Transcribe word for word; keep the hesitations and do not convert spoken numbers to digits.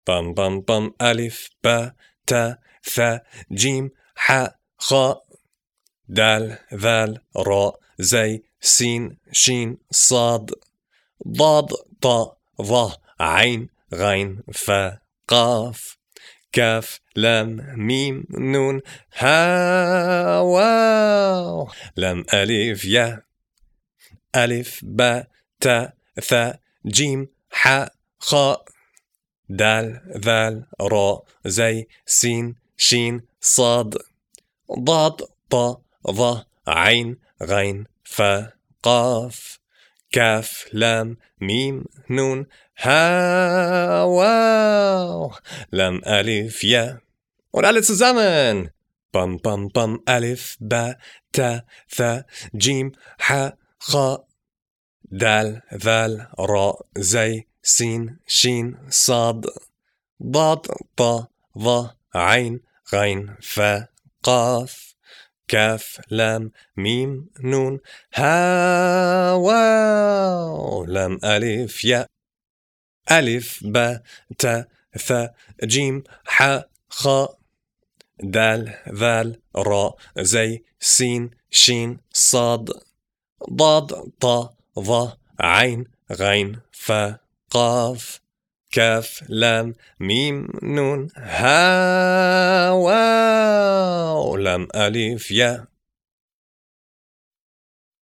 بام بام بام ألف با تا ثا جيم حاء خاء دال ذال راء زي سين شين صاد ضاد طاء ظا عين غين فا قاف كاف لام ميم نون ها واو لام ألف يا ألف با تا ثا جيم حاء خاء دال ذال راء زي سين شين صاد ضاد طاء ظا عين غين فا قاف كاف لام ميم نون ها واو لام ألف يا. Und alle zusammen. Bam bam bam ألف با تا ثا جيم حاء خاء دال ذال راء زي سين شين صاد ضاد طاء ظا عين غين فا قاف كاف لام ميم نون ها واو لام ألف يا. ألف با تا ثا جيم حاء خاء دال ذال راء زي سين شين صاد ضاد طاء ظا عين غين فا قاف كاف لام ميم نون ها واو لام ألف يا.